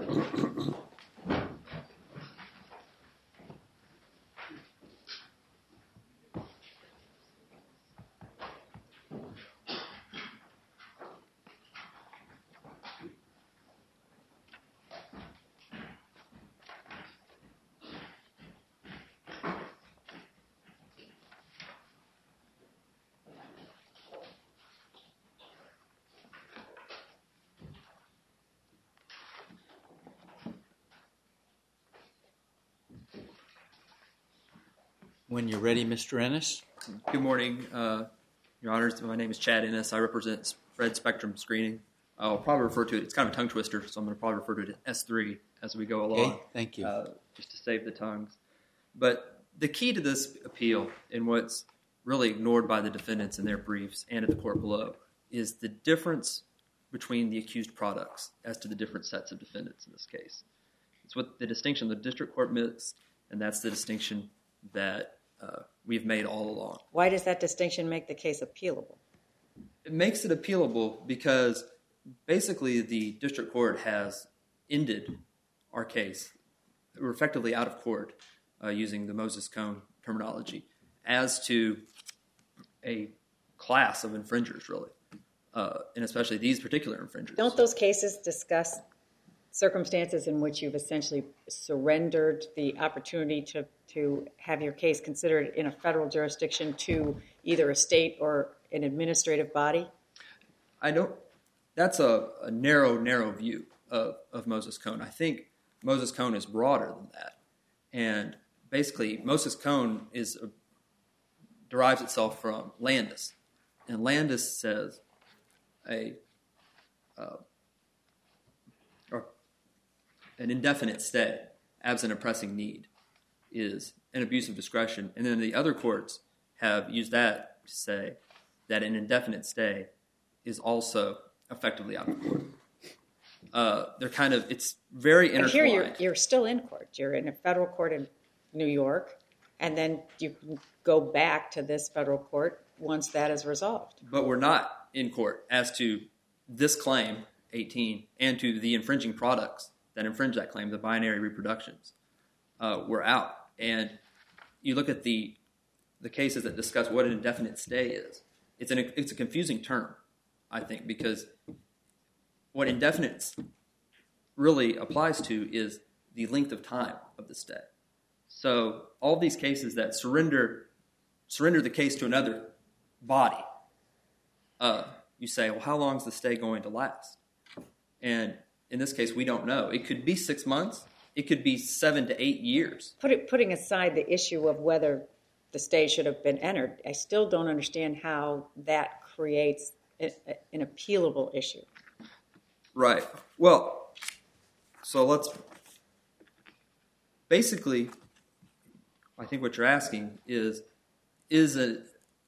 When you're ready, Mr. Ennis. Good morning, Your Honors. My name is Chad Ennis. I represent Spread Spectrum Screening. I'll probably refer to it, it's kind of a tongue twister, so I'm going to probably refer to it as S3 as we go along. Okay, thank you. Just to save the tongues. But the key to this appeal, and what's really ignored by the defendants in their briefs and at the court below, is the difference between the accused products as to the different sets of defendants in this case. It's what the distinction the district court missed, and that's the distinction that we've made all along. Why does that distinction make the case appealable? It makes it appealable because basically the district court has ended our case. We're effectively out of court using the Moses Cone terminology as to a class of infringers, really, and especially these particular infringers. Don't those cases discuss circumstances in which you've essentially surrendered the opportunity to have your case considered in a federal jurisdiction to either a state or an administrative body? That's a narrow view of Moses Cone. I think Moses Cone is broader than that. And basically, Moses Cone derives itself from Landis. And Landis says an indefinite stay, absent a pressing need, is an abuse of discretion. And then the other courts have used that to say that an indefinite stay is also effectively out of court. It's very intertwined. Here you're still in court. You're in a federal court in New York, and then you can go back to this federal court once that is resolved. But we're not in court as to this claim, 18, and to the infringing products that infringe that claim, the binary reproductions. We're out. And you look at the cases that discuss what an indefinite stay is. It's a confusing term, I think, because what indefinite really applies to is the length of time of the stay. So all these cases that surrender the case to another body, you say, well, how long is the stay going to last? And in this case, we don't know. It could be 6 months. It could be 7 to 8 years. Putting aside the issue of whether the stay should have been entered, I still don't understand how that creates an appealable issue. Right. Well, so let's basically, I think what you're asking is an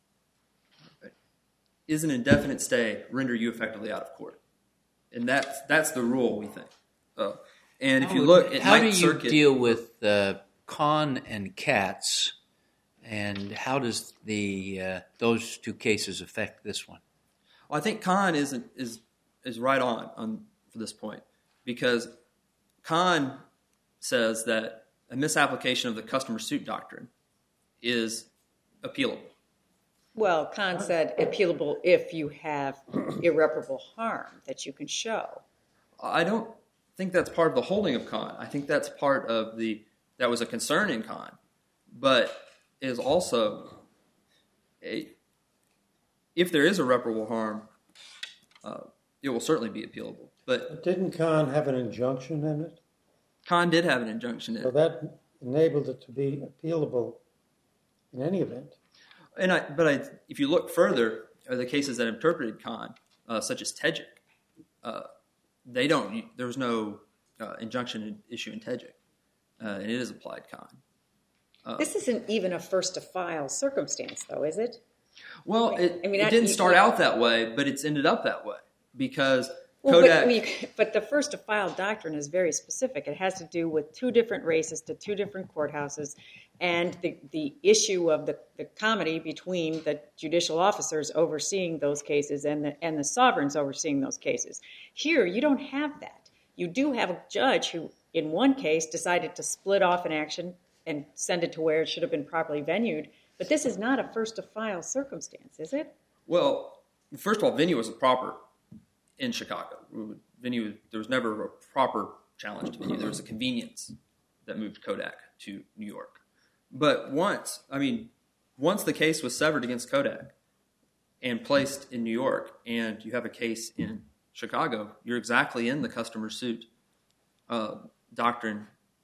indefinite stay render you effectively out of court? And that's the rule, we think. And if you look at Ninth Circuit, how do you deal with Kahn and Katz, and how does those two cases affect this one? Well, I think Kahn is right on for this point, because Kahn says that a misapplication of the customer suit doctrine is appealable. Well, Kahn said appealable if you have irreparable harm that you can show. I don't think that's part of the holding of Kahn. I think that's part of that was a concern in Kahn, but is also if there is irreparable harm, it will certainly be appealable. But didn't Kahn have an injunction in it? Kahn did have an injunction in it. So that enabled it to be appealable in any event. If you look further, the cases that interpreted Kahn, such as Tejik, there was no injunction issue in Tejik, and it is applied Kahn. This isn't even a first-to-file circumstance, though, is it? Well, it didn't start out that way, but it's ended up that way because Kodak... But the first-to-file doctrine is very specific. It has to do with two different races to two different courthouses, and the issue of the comity between the judicial officers overseeing those cases and the sovereigns overseeing those cases. Here, you don't have that. You do have a judge who, in one case, decided to split off an action and send it to where it should have been properly venued. But this is not a first-to-file circumstance, is it? Well, first of all, venue was proper in Chicago. Venue, there was never a proper challenge to venue. There was a convenience that moved Kodak to New York. But once the case was severed against Kodak and placed in New York, and you have a case in Chicago, you're exactly in the customer suit doctrine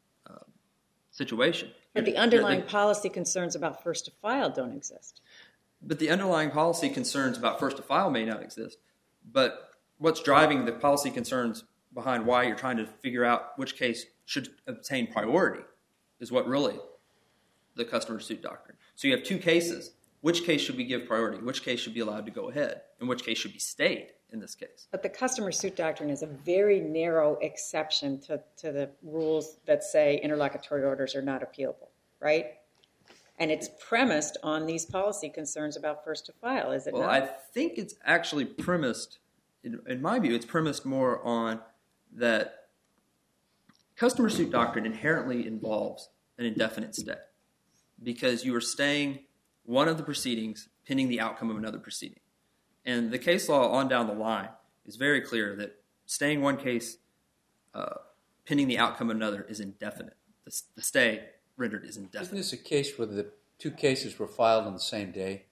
situation. But the underlying policy concerns about first-to-file don't exist. But the underlying policy concerns about first-to-file may not exist. But what's driving the policy concerns behind why you're trying to figure out which case should obtain priority is what really the customer suit doctrine. So you have two cases. Which case should we give priority? Which case should be allowed to go ahead? And which case should be stayed in this case? But the customer suit doctrine is a very narrow exception to the rules that say interlocutory orders are not appealable, right? And it's premised on these policy concerns about first-to-file, is it not? Well, I think it's actually premised, in my view, it's premised more on that customer suit doctrine inherently involves an indefinite stay because you are staying one of the proceedings pending the outcome of another proceeding. And the case law on down the line is very clear that staying one case pending the outcome of another is indefinite. The stay rendered is indefinite. Isn't this a case where the two cases were filed on the same day?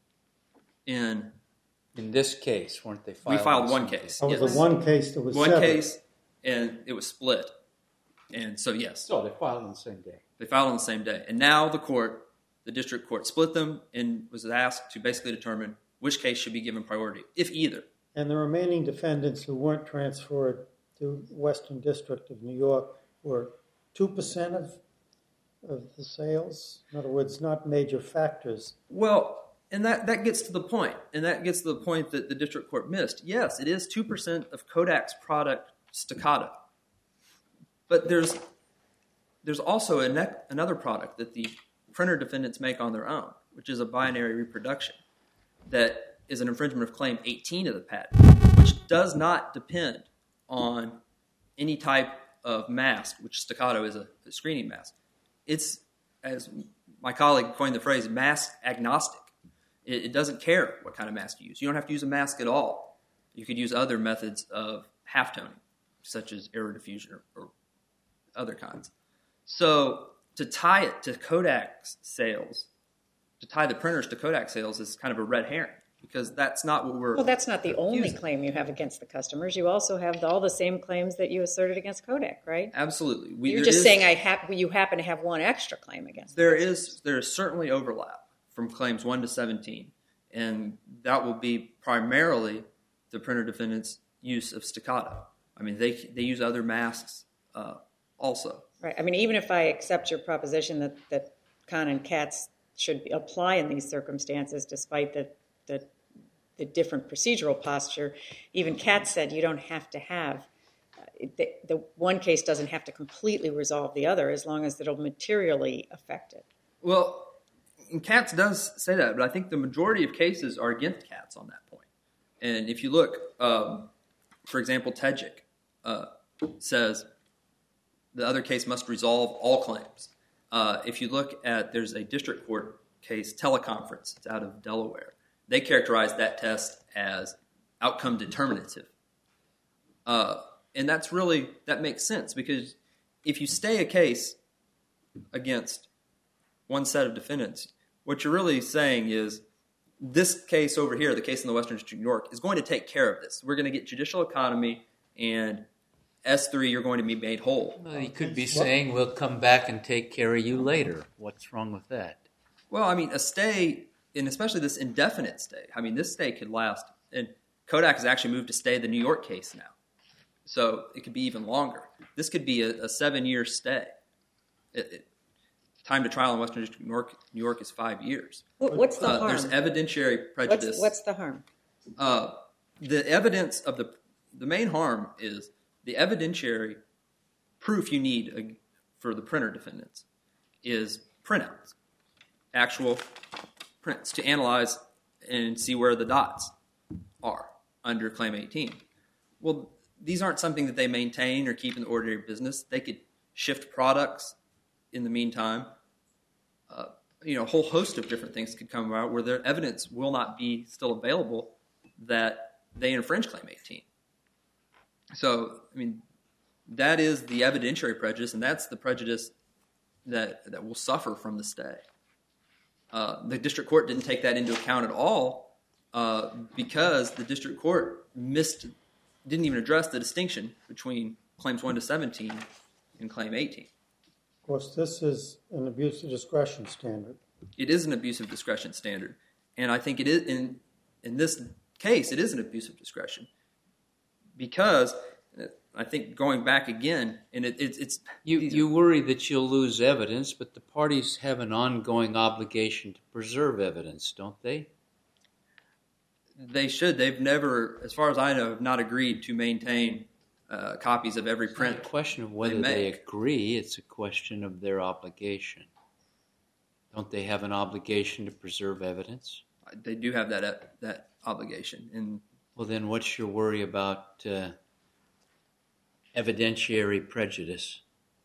In this case, weren't they filed? We filed on the one same case. That was Yes. the one case that was One severed. case, and it was split. And so, yes, So they filed on the same day. they filed on the same day. And now the district court split them and was asked to basically determine which case should be given priority, if either. And the remaining defendants who weren't transferred to Western District of New York were 2% of the sales? In other words, not major factors. Well, and that gets to the point. And that gets to the point that the district court missed. Yes, it is 2% of Kodak's product Staccato. But there's also another product that the printer defendants make on their own, which is a binary reproduction that is an infringement of Claim 18 of the patent, which does not depend on any type of mask, which Staccato is a screening mask. It's, as my colleague coined the phrase, mask agnostic. It doesn't care what kind of mask you use. You don't have to use a mask at all. You could use other methods of half-toning, such as error diffusion or other kinds. So to tie it to Kodak's sales, to tie the printers to Kodak sales is kind of a red herring because that's not what we're... Well, that's not the only using. claim you have against the customers. You also have all the same claims that you asserted against Kodak, right? Absolutely. You're just saying you happen to have one extra claim against them. There is certainly overlap from claims 1 to 17, and that will be primarily the printer defendants' use of Staccato. I mean, they use other masks also. Right. I mean, even if I accept your proposition that Kahn and Katz should apply in these circumstances, despite the different procedural posture, even Katz said you don't have to have the one case doesn't have to completely resolve the other as long as it'll materially affect it. Well, and Katz does say that, but I think the majority of cases are against Katz on that point. And if you look, for example, Tejik says the other case must resolve all claims. If you look at, there's a district court case, Teleconference, it's out of Delaware. They characterize that test as outcome determinative. And that makes sense because if you stay a case against one set of defendants, what you're really saying is this case over here, the case in the Western District of New York, is going to take care of this. We're going to get judicial economy and S3, you're going to be made whole. Well, he could be saying, we'll come back and take care of you later. What's wrong with that? Well, I mean, a stay, and especially this indefinite stay, I mean, this stay could last, and Kodak has actually moved to stay the New York case now. So it could be even longer. This could be a 7-year stay. Time to trial in Western District of New York is 5 years. What's the harm? There's evidentiary prejudice. What's the harm? The evidence of the main harm is the evidentiary proof you need for the printer defendants is printouts, actual prints to analyze and see where the dots are under Claim 18. Well, these aren't something that they maintain or keep in the ordinary business. They could shift products in the meantime. A whole host of different things could come about where their evidence will not be still available that they infringe Claim 18. So, that is the evidentiary prejudice, and that's the prejudice that will suffer from the stay. The district court didn't take that into account at all because the district court didn't even address the distinction between Claims 1 to 17 and Claim 18. Of course, this is an abuse of discretion standard. It is an abuse of discretion standard, and I think it is in this case it is an abuse of discretion because I think going back again, and it's you worry that you'll lose evidence, but the parties have an ongoing obligation to preserve evidence, don't they? They should. They've never, as far as I know, have not agreed to maintain copies of every print. It's not a question of whether they agree. It's a question of their obligation. Don't they have an obligation to preserve evidence? They do have that obligation. And well, then what's your worry about evidentiary prejudice?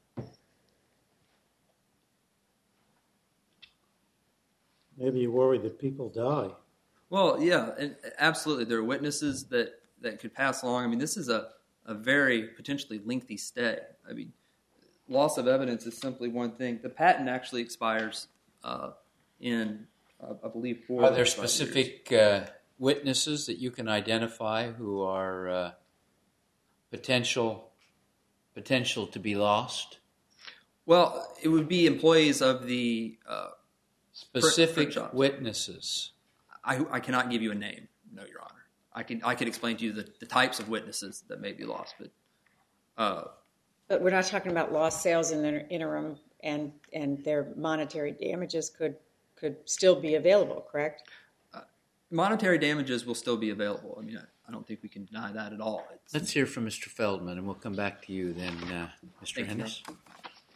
Maybe you worry that people die. Well, yeah, and absolutely. There are witnesses that could pass along. This is a very potentially lengthy stay. Loss of evidence is simply one thing. The patent actually expires in, I believe, 4 Are there specific witnesses that you can identify who are potential to be lost? Well, it would be employees of the specific print witnesses. I cannot give you a name, no, Your Honor. I could explain to you the types of witnesses that may be lost, but we're not talking about lost sales in the interim, and their monetary damages could still be available, correct? Monetary damages will still be available. I don't think we can deny that at all. Let's hear from Mr. Feldman, and we'll come back to you then, Mr. Hennis. Mr.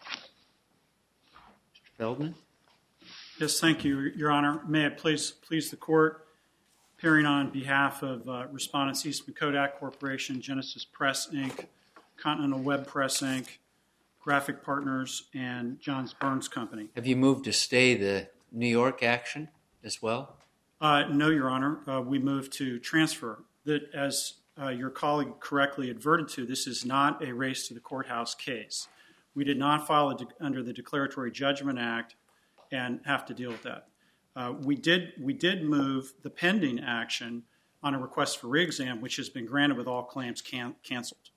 Feldman? Yes, thank you, Your Honor. May it please the Court, appearing on behalf of Respondents Eastman Kodak Corporation, Genesis Press, Inc., Continental Web Press, Inc., Graphic Partners, and Johns Burns Company. Have you moved to stay the New York action as well? No, Your Honor. We moved to transfer. That, as your colleague correctly adverted to, this is not a race to the courthouse case. We did not file under the Declaratory Judgment Act and have to deal with that. We did move the pending action on a request for re-exam, which has been granted with all claims canceled.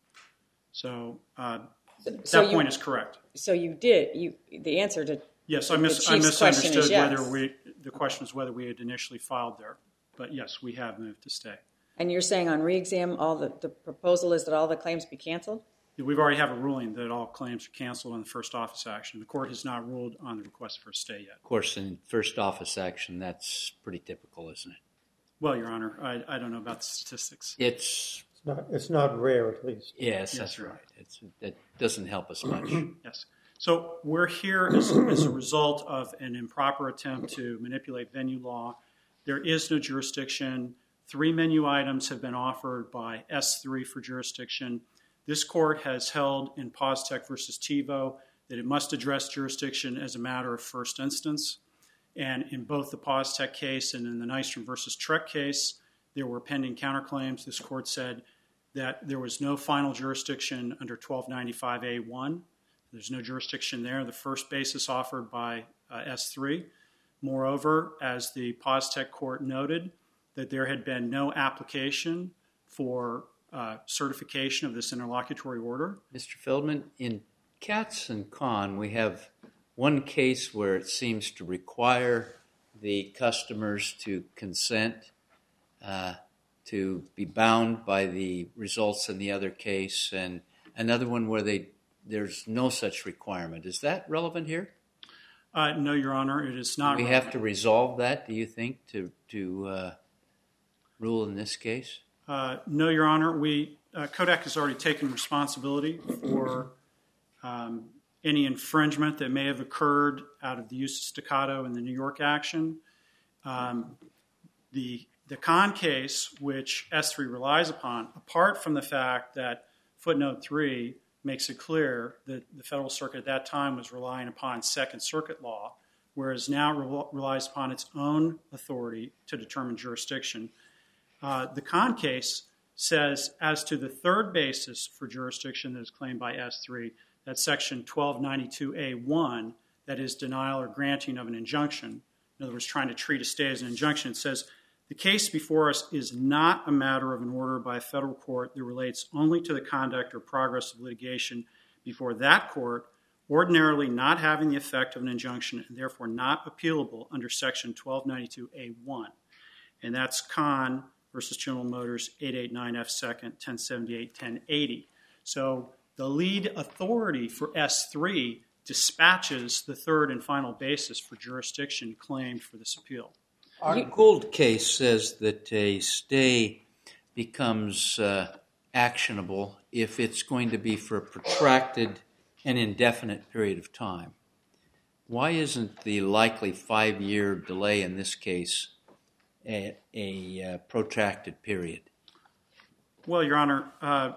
So that point is correct. So you did. The answer to yes, I misunderstood whether the question is whether we had initially filed there. But yes, we have moved to stay. And you're saying on re-exam, the proposal is that all the claims be canceled? We've already have a ruling that all claims are canceled on the first office action. The court has not ruled on the request for a stay yet. Of course, in first office action, that's pretty typical, isn't it? Well, Your Honor, I don't know about the statistics. It's not rare, at least. Yes, that's right. That doesn't help us much. Yes. So we're here as a result of an improper attempt to manipulate venue law. There is no jurisdiction. 3 menu items have been offered by S3 for jurisdiction. This court has held in POSTECH versus TiVo that it must address jurisdiction as a matter of first instance. And in both the POSTECH case and in the Nystrom versus Trek case, there were pending counterclaims. This court said that there was no final jurisdiction under 1295A1. There's no jurisdiction there. The first basis offered by S3. Moreover, as the POSTECH court noted, that there had been no application for certification of this interlocutory order. Mr. Feldman, in Katz and Kahn, we have one case where it seems to require the customers to consent to be bound by the results in the other case, and another one where there's no such requirement. Is that relevant here? No, Your Honor, it is not. We have to resolve that, do you think, to rule in this case? No, Your Honor. Kodak has already taken responsibility for any infringement that may have occurred out of the use of staccato in the New York action. The Kahn case, which S3 relies upon, apart from the fact that footnote 3 makes it clear that the Federal Circuit at that time was relying upon Second Circuit law, whereas now relies upon its own authority to determine jurisdiction. The Kahn case says, as to the third basis for jurisdiction that is claimed by S3, that's section 1292A1, that is denial or granting of an injunction. In other words, trying to treat a stay as an injunction. It says, the case before us is not a matter of an order by a federal court that relates only to the conduct or progress of litigation before that court, ordinarily not having the effect of an injunction and therefore not appealable under section 1292A1. And that's Kahn versus General Motors 889 F. 2nd, 1078, 1080. So the lead authority for S3 dispatches the third and final basis for jurisdiction claimed for this appeal. Our Gould case says that a stay becomes actionable if it's going to be for a protracted and indefinite period of time. Why isn't the likely 5-year delay in this case a protracted period? Well, Your Honor,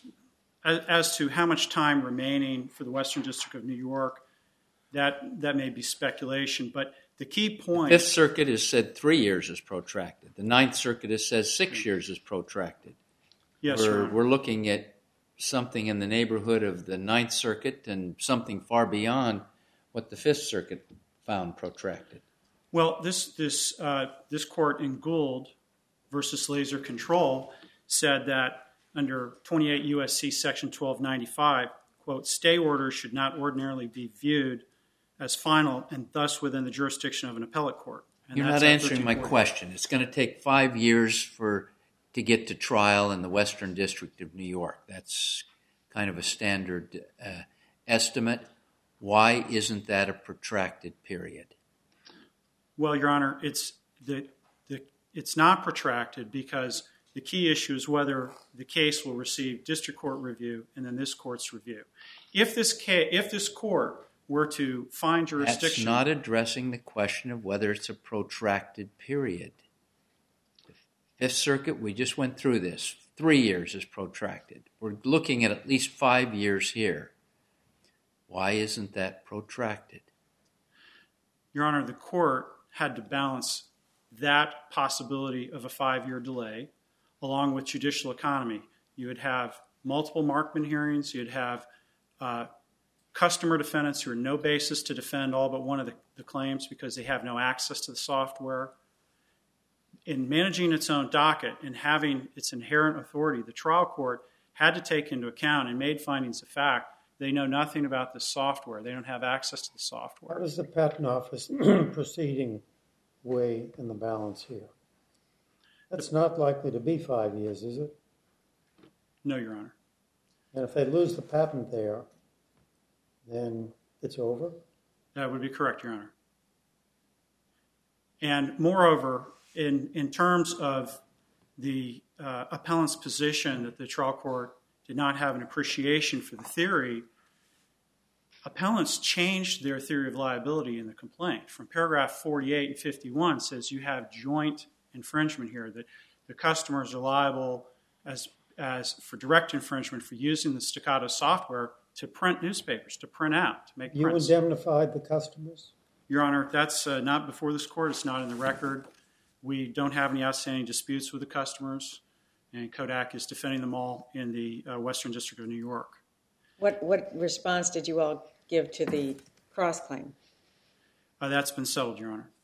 as to how much time remaining for the Western District of New York, that may be speculation, but the key point... The Fifth Circuit has said 3 years is protracted. The Ninth Circuit has said 6 years is protracted. Yes, sir. We're looking at something in the neighborhood of the Ninth Circuit and something far beyond what the Fifth Circuit found protracted. Well, this court in Gould versus Laser Control said that under 28 U.S.C. Section 1295, quote, stay orders should not ordinarily be viewed as final and thus within the jurisdiction of an appellate court. And you're not answering my question. It's going to take 5 years to get to trial in the Western District of New York. That's kind of a standard estimate. Why isn't that a protracted period? Well, Your Honor, it's not protracted because the key issue is whether the case will receive district court review and then this court's review. If this court were to find jurisdiction... That's not addressing the question of whether it's a protracted period. The Fifth Circuit, we just went through this. 3 years is protracted. We're looking at least 5 years here. Why isn't that protracted? Your Honor, the court had to balance that possibility of a 5-year delay along with judicial economy. You would have multiple Markman hearings. You'd have customer defendants who are no basis to defend all but one of the claims because they have no access to the software. In managing its own docket and having its inherent authority, the trial court had to take into account and made findings of fact. They know nothing about the software. They don't have access to the software. How does the Patent Office proceeding weigh in the balance here? That's not likely to be 5 years, is it? No, Your Honor. And if they lose the patent there, then it's over? That would be correct, Your Honor. And moreover, in terms of the appellant's position that the trial court did not have an appreciation for the theory, appellants changed their theory of liability in the complaint. From paragraph 48 and 51 says you have joint infringement here, that the customers are liable as for direct infringement for using the Staccato software to print newspapers, to print out, to make prints. You indemnified the customers? Your Honor, that's not before this court. It's not in the record. We don't have any outstanding disputes with the customers, and Kodak is defending them all in the Western District of New York. What response did you all give to the cross-claim? That's been settled, Your Honor.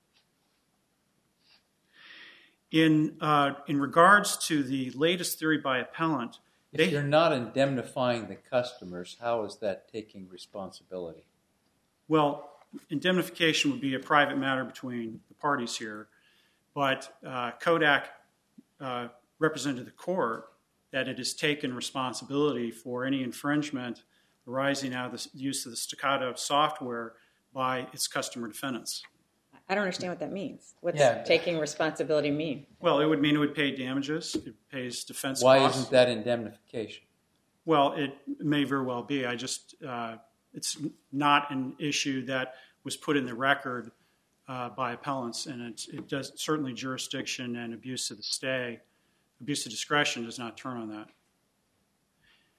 In regards to the latest theory by appellant... If you're not indemnifying the customers, how is that taking responsibility? Well, indemnification would be a private matter between the parties here, but Kodak represented to the court that it has taken responsibility for any infringement arising out of the use of the Staccato software by its customer defendants. I don't understand what that means. What's taking responsibility mean? Well, it would mean it would pay damages. It pays defense costs. Why isn't that indemnification? Well, it may very well be. It's not an issue that was put in the record by appellants, and it does certainly jurisdiction and abuse of the stay. Abuse of discretion does not turn on that.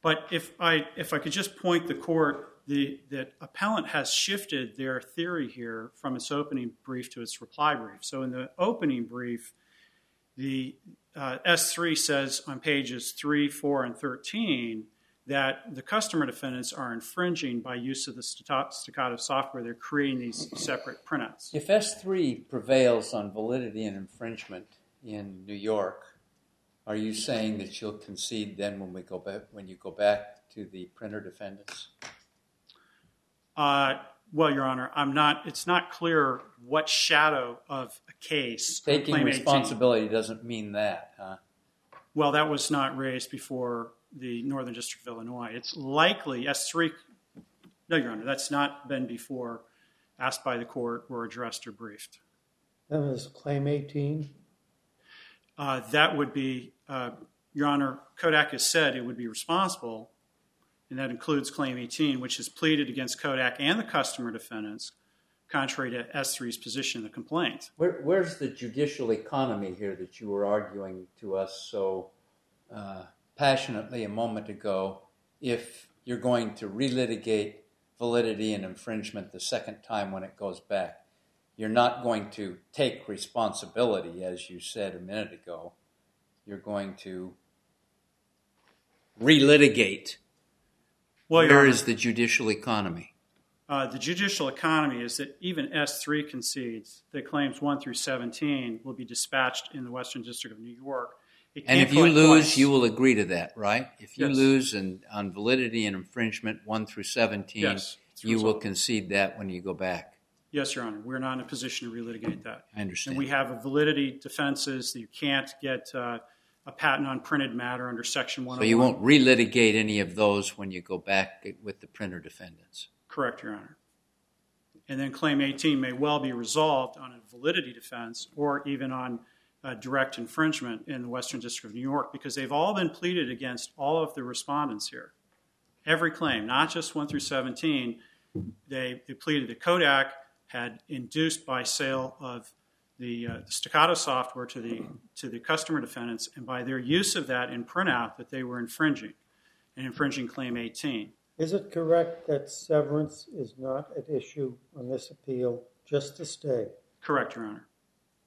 But if I could just point the court, that appellant has shifted their theory here from its opening brief to its reply brief. So in the opening brief, the S3 says on pages 3, 4, and 13 that the customer defendants are infringing by use of the Staccato software. They're creating these separate printouts. If S3 prevails on validity and infringement in New York, are you saying that you'll concede then when you go back to the printer defendants? Well, Your Honor, it's not clear what shadow of a case. Taking responsibility doesn't mean that, huh? Well, that was not raised before the Northern District of Illinois. It's likely S3. No, Your Honor, that's not been before asked by the court or addressed or briefed. Then there's Claim 18. That would be, Your Honor, Kodak has said it would be responsible, and that includes Claim 18, which is pleaded against Kodak and the customer defendants, contrary to S3's position in the complaint. Where's the judicial economy here that you were arguing to us so passionately a moment ago? If you're going to relitigate validity and infringement the second time when it goes back, you're not going to take responsibility, as you said a minute ago. You're going to relitigate. Well, Where is the judicial economy? The judicial economy is that even S3 concedes that claims 1 through 17 will be dispatched in the Western District of New York. And if you lose, you will agree to that, right? If you Yes. lose on validity and infringement 1 through 17, Yes, you will concede that when you go back. Yes, Your Honor. We're not in a position to relitigate that. I understand. And we have a validity defenses that you can't get a patent on printed matter under Section 101. So you won't relitigate any of those when you go back with the printer defendants? Correct, Your Honor. And then Claim 18 may well be resolved on a validity defense or even on direct infringement in the Western District of New York, because they've all been pleaded against all of the respondents here. Every claim, not just 1 through 17, they pleaded that Kodak had induced by sale of the Staccato software to the customer defendants, and by their use of that in printout that they were infringing Claim 18. Is it correct that severance is not at issue on this appeal, just to stay? Correct, Your Honor.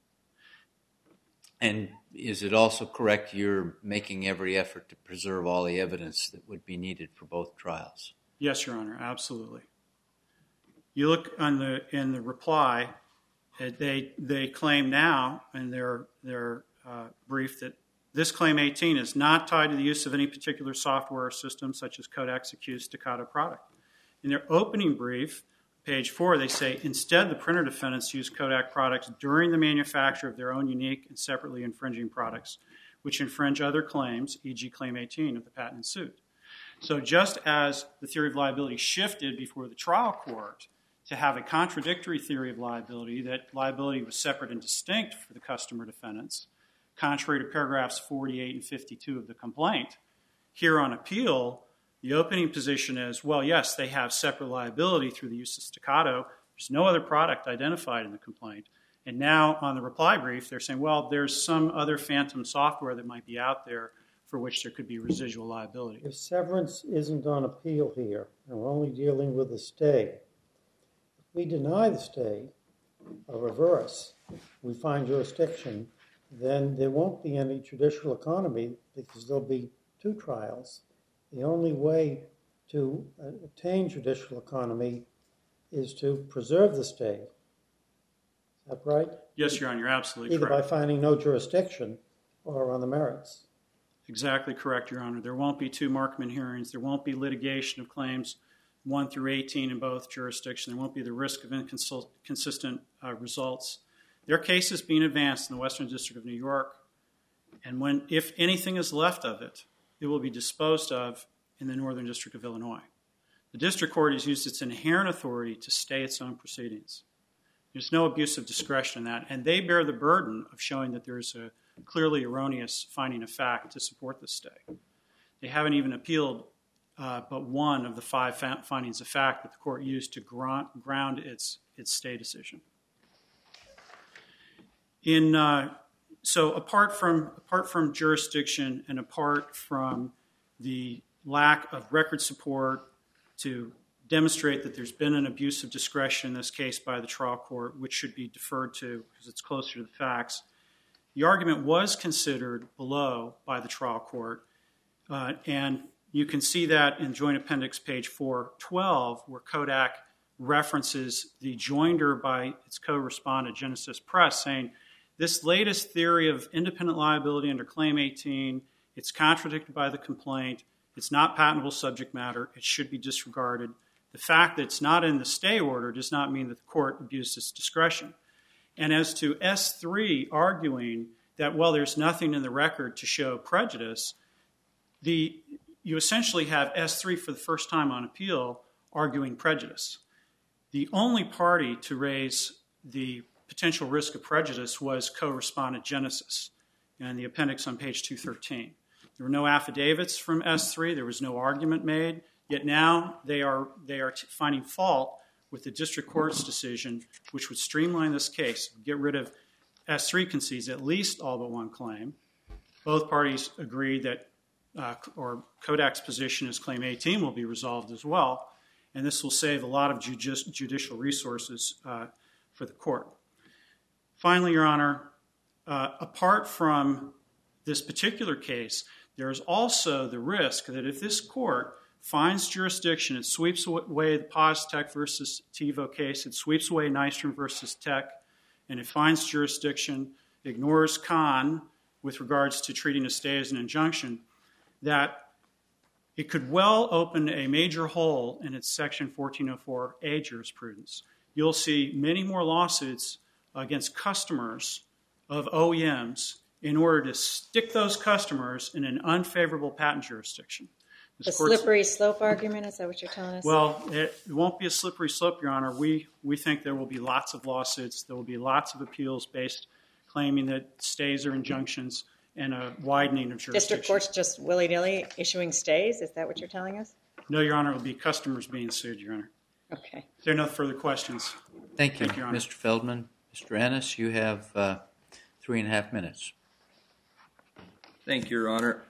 And is it also correct you're making every effort to preserve all the evidence that would be needed for both trials? Yes, Your Honor, absolutely. You look in the reply, they claim now in their brief that this Claim 18 is not tied to the use of any particular software or system such as Kodak's accused Staccato product. In their opening brief, page 4, they say, instead the printer defendants use Kodak products during the manufacture of their own unique and separately infringing products, which infringe other claims, e.g. Claim 18 of the patent in suit. So just as the theory of liability shifted before the trial court to have a contradictory theory of liability, that liability was separate and distinct for the customer defendants, contrary to paragraphs 48 and 52 of the complaint, here on appeal, the opening position is, well, yes, they have separate liability through the use of Staccato. There's no other product identified in the complaint. And now on the reply brief, they're saying, well, there's some other phantom software that might be out there for which there could be residual liability. If severance isn't on appeal here, and we're only dealing with a stay, if we deny the stay or reverse, we find jurisdiction, then there won't be any judicial economy because there'll be 2 trials. The only way to attain judicial economy is to preserve the stay. Is that right? Yes, Your Honor, you're absolutely Either correct. by finding no jurisdiction or on the merits. Exactly correct, Your Honor. There won't be 2 Markman hearings. There won't be litigation of claims 1 through 18 in both jurisdictions. There won't be the risk of inconsistent results. Their case is being advanced in the Western District of New York, and if anything is left of it, it will be disposed of in the Northern District of Illinois. The district court has used its inherent authority to stay its own proceedings. There's no abuse of discretion in that, and they bear the burden of showing that there's a clearly erroneous finding of fact to support this stay. They haven't even appealed but one of the 5 findings of fact that the court used to ground its stay decision. So apart from jurisdiction and apart from the lack of record support to demonstrate that there's been an abuse of discretion in this case by the trial court, which should be deferred to because it's closer to the facts. The argument was considered below by the trial court, and you can see that in Joint Appendix page 412, where Kodak references the joinder by its co-respondent, Genesis Press, saying, this latest theory of independent liability under Claim 18, it's contradicted by the complaint, it's not patentable subject matter, it should be disregarded. The fact that it's not in the stay order does not mean that the court abused its discretion. And as to S3 arguing that, well, there's nothing in the record to show prejudice, you essentially have S3 for the first time on appeal arguing prejudice. The only party to raise the potential risk of prejudice was co-respondent Genesis, and the appendix on page 213. There were no affidavits from S3. There was no argument made. Yet now they are finding fault with the district court's decision, which would streamline this case, get rid of S3 concedes at least all but one claim. Both parties agree that, or Kodak's position is Claim 18 will be resolved as well, and this will save a lot of judicial resources for the court. Finally, Your Honor, apart from this particular case, there is also the risk that if this court finds jurisdiction, it sweeps away the Postek versus TiVo case, it sweeps away Nystrom versus Tech, and it finds jurisdiction, ignores Kahn with regards to treating a stay as an injunction, that it could well open a major hole in its Section 1404A jurisprudence. You'll see many more lawsuits against customers of OEMs in order to stick those customers in an unfavorable patent jurisdiction. The slippery slope argument, is that what you're telling us? Well, it won't be a slippery slope, Your Honor. We think there will be lots of lawsuits. There will be lots of appeals based claiming that stays are injunctions and a widening of jurisdiction. District courts just willy-nilly issuing stays? Is that what you're telling us? No, Your Honor. It will be customers being sued, Your Honor. Okay. If there are no further questions. Thank you, Your Honor. Mr. Feldman. Mr. Ennis, you have 3.5 minutes. Thank you, Your Honor.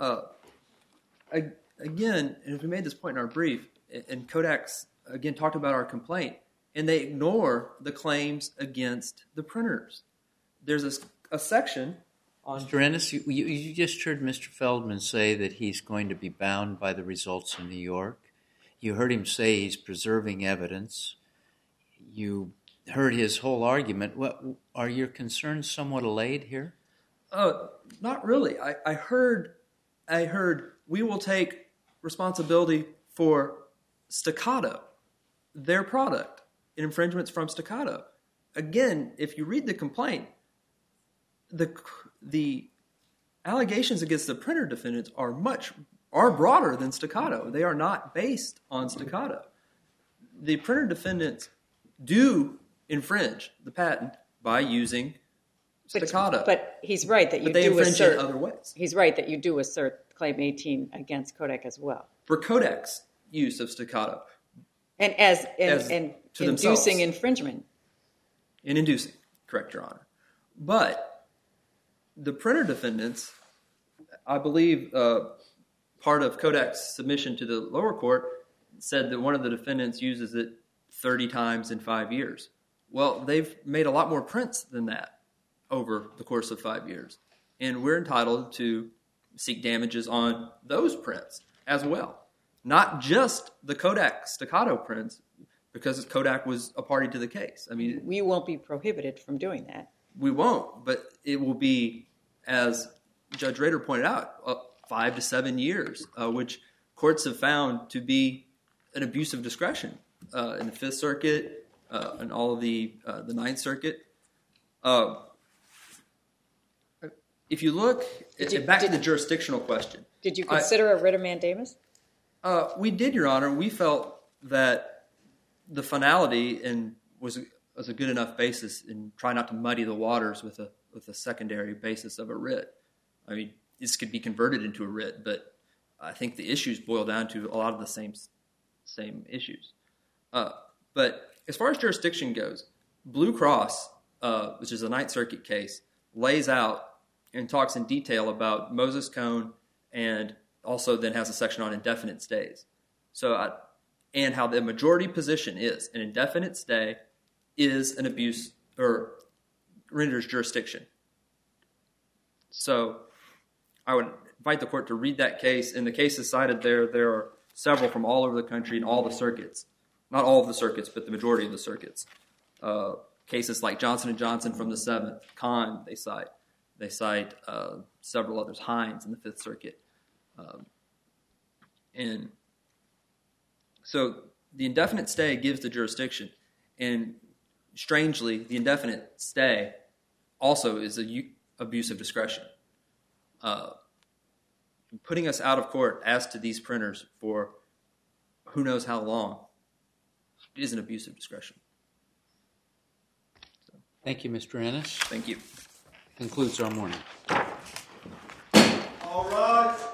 Again, and we made this point in our brief, and Kodak's, again, talked about our complaint, and they ignore the claims against the printers. There's a section on... Mr. Ennis, you just heard Mr. Feldman say that he's going to be bound by the results in New York. You heard him say he's preserving evidence. You heard his whole argument. Are your concerns somewhat allayed here? Not really. I heard we will take responsibility for Staccato, their product, infringements from Staccato. Again, if you read the complaint, the allegations against the printer defendants are broader than Staccato. They are not based on Staccato. The printer defendants do infringe the patent by using Staccato. But he's right that you they do infringe assert... in other ways. He's right that you do assert Claim 18 against Kodak as well. For Kodak's use of Staccato. And to inducing themselves. infringement. In inducing, correct, Your Honor. But the printer defendants, I believe part of Kodak's submission to the lower court said that one of the defendants uses it 30 times in 5 years. Well, they've made a lot more prints than that over the course of 5 years. And we're entitled to seek damages on those prints as well. Not just the Kodak Staccato prints, because Kodak was a party to the case. I mean, We won't be prohibited from doing that. we won't, but it will be, as Judge Rader pointed out, 5 to 7 years, which courts have found to be an abuse of discretion in the Fifth Circuit and all of the Ninth Circuit. If you look back to the jurisdictional question. Did you consider a writ of mandamus? We did, Your Honor. We felt that the finality was a good enough basis in trying not to muddy the waters with a secondary basis of a writ. I mean, this could be converted into a writ, but I think the issues boil down to a lot of the same issues. But as far as jurisdiction goes, Blue Cross, which is a Ninth Circuit case, lays out and talks in detail about Moses Cone and also then has a section on indefinite stays. And how the majority position is an indefinite stay is an abuse or renders jurisdiction. So I would invite the court to read that case. In the cases cited there are several from all over the country and all the circuits. Not all of the circuits, but the majority of the circuits. Cases like Johnson & Johnson from the 7th, Kahn they cite. They cite several others, Hines in the 5th Circuit. And so the indefinite stay gives the jurisdiction. And strangely, the indefinite stay also is an abuse of discretion. Putting us out of court as to these printers for who knows how long is an abuse of discretion. Thank you, Mr. Ennis. Thank you. Concludes our morning. All rise.